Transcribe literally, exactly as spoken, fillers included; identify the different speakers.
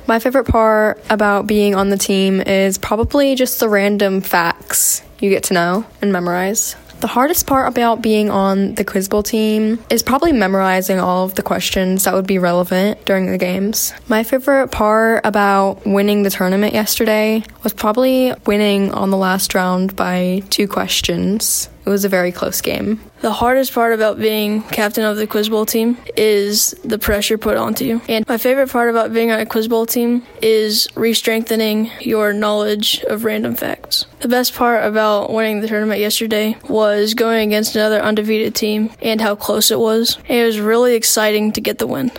Speaker 1: My favorite part about being on the team is probably just the random facts you get to know and memorize. The hardest part about being on the Quiz Bowl team is probably memorizing all of the questions that would be relevant during the games. My favorite part about winning the tournament yesterday was probably winning on the last round by two questions. It was a very close game.
Speaker 2: The hardest part about being captain of the Quiz Bowl team is the pressure put onto you. And my favorite part about being on a Quiz Bowl team is re-strengthening your knowledge of random facts. The best part about winning the tournament yesterday was going against another undefeated team and how close it was. And it was really exciting to get the win.